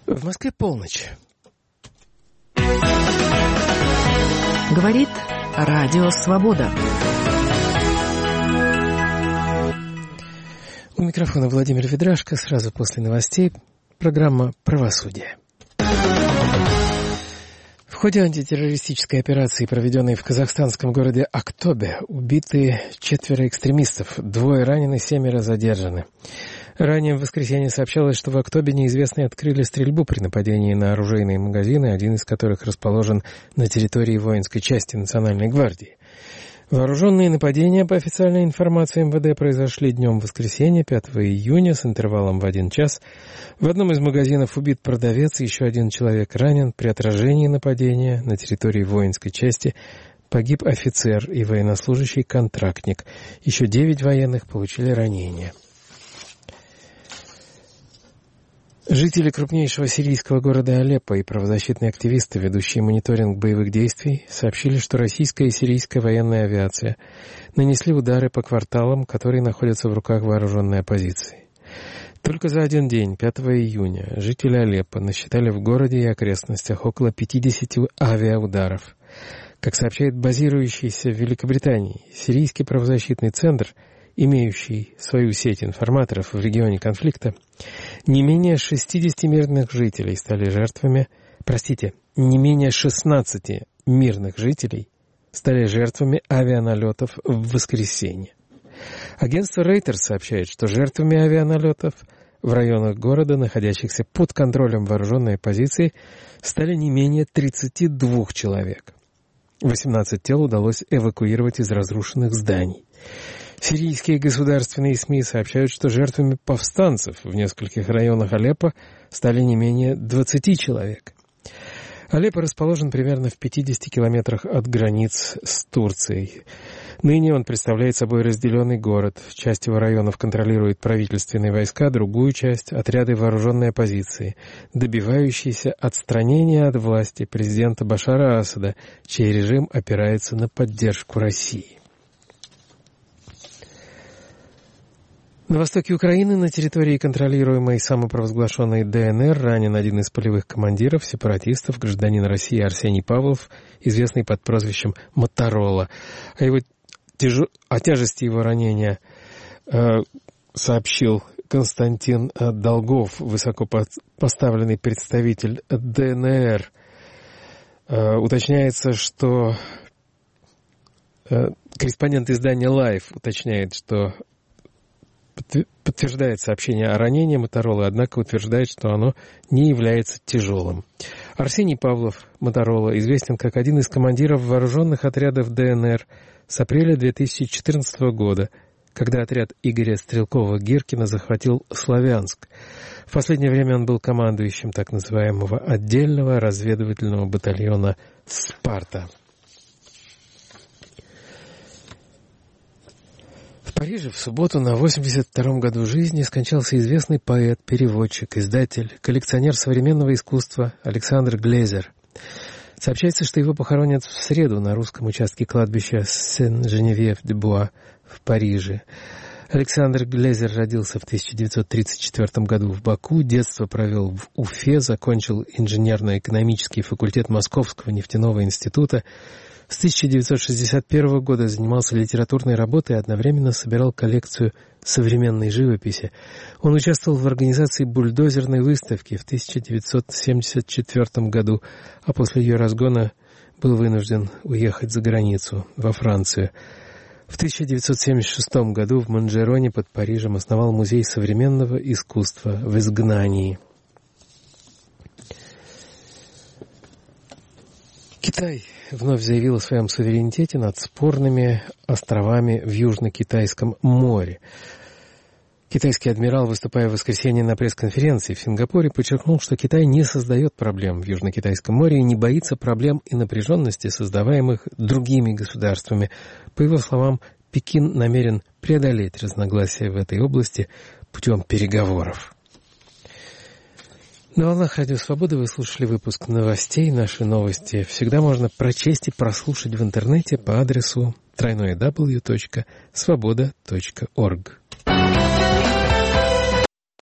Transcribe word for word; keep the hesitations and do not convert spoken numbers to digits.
В Москве полночь. Говорит Радио Свобода. У микрофона Владимир Ведрашко. Сразу после новостей программа «Правосудие». В ходе антитеррористической операции, проведенной в казахстанском городе Актобе, убиты четверо экстремистов, двое ранены, семеро задержаны. Ранее в воскресенье сообщалось, что в Актобе неизвестные открыли стрельбу при нападении на оружейные магазины, один из которых расположен на территории воинской части Национальной гвардии. Вооруженные нападения, по официальной информации эм вэ дэ, произошли днем воскресенья, пятого июня, с интервалом в один час. В одном из магазинов убит продавец, еще один человек ранен. При отражении нападения на территории воинской части погиб офицер и военнослужащий-контрактник. Еще девять военных получили ранения. Жители крупнейшего сирийского города Алеппо и правозащитные активисты, ведущие мониторинг боевых действий, сообщили, что российская и сирийская военная авиация нанесли удары по кварталам, которые находятся в руках вооруженной оппозиции. Только за один день, пятого июня, жители Алеппо насчитали в городе и окрестностях около пятидесяти авиаударов. Как сообщает базирующийся в Великобритании сирийский правозащитный центр, имеющий свою сеть информаторов в регионе конфликта, не менее шестидесяти мирных жителей стали жертвами, простите, не менее шестнадцати мирных жителей стали жертвами авианалетов в воскресенье. Агентство Reuters сообщает, что жертвами авианалетов в районах города, находящихся под контролем вооруженной оппозиции, стали не менее тридцати двух человек. восемнадцать тел удалось эвакуировать из разрушенных зданий. Сирийские государственные СМИ сообщают, что жертвами повстанцев в нескольких районах Алеппо стали не менее двадцати человек. Алеппо расположен примерно в пятидесяти километрах от границ с Турцией. Ныне он представляет собой разделенный город. Часть его районов контролируют правительственные войска, другую часть — отряды вооруженной оппозиции, добивающиеся отстранения от власти президента Башара Асада, чей режим опирается на поддержку России. На востоке Украины, на территории, контролируемой самопровозглашенной дэ эн эр, ранен один из полевых командиров сепаратистов, гражданин России Арсений Павлов, известный под прозвищем Моторола. О, его тяж... О тяжести его ранения э, сообщил Константин Долгов, высокопоставленный представитель дэ эн эр. Э, уточняется, что... Э, корреспондент издания Life уточняет, что подтверждает сообщение о ранении Моторолы, однако утверждает, что оно не является тяжелым. Арсений Павлов, Моторола, известен как один из командиров вооруженных отрядов дэ эн эр с апреля две тысячи четырнадцатого года, когда отряд Игоря Стрелкова-Гиркина захватил Славянск. В последнее время он был командующим так называемого отдельного разведывательного батальона «Спарта». В Париже в субботу на восемьдесят втором году жизни скончался известный поэт, переводчик, издатель, коллекционер современного искусства Александр Глезер. Сообщается, что его похоронят в среду на русском участке кладбища Сен-Женевьев-де-Буа в Париже. Александр Глезер родился в тысяча девятьсот тридцать четвёртом году в Баку, детство провел в Уфе, закончил инженерно-экономический факультет Московского нефтяного института. С тысяча девятьсот шестьдесят первого года занимался литературной работой и одновременно собирал коллекцию современной живописи. Он участвовал в организации бульдозерной выставки в тысяча девятьсот семьдесят четвёртом году, а после ее разгона был вынужден уехать за границу, во Францию. В тысяча девятьсот семьдесят шестом году в Монжероне под Парижем основал музей современного искусства в изгнании. Китай вновь заявил о своем суверенитете над спорными островами в Южно-Китайском море. Китайский адмирал, выступая в воскресенье на пресс-конференции в Сингапуре, подчеркнул, что Китай не создает проблем в Южно-Китайском море и не боится проблем и напряженности, создаваемых другими государствами. По его словам, Пекин намерен преодолеть разногласия в этой области путем переговоров. На волнах Радио Свободы вы слушали выпуск новостей. Наши новости всегда можно прочесть и прослушать в интернете по адресу дабл ю дабл ю дабл ю точка свобода точка орг.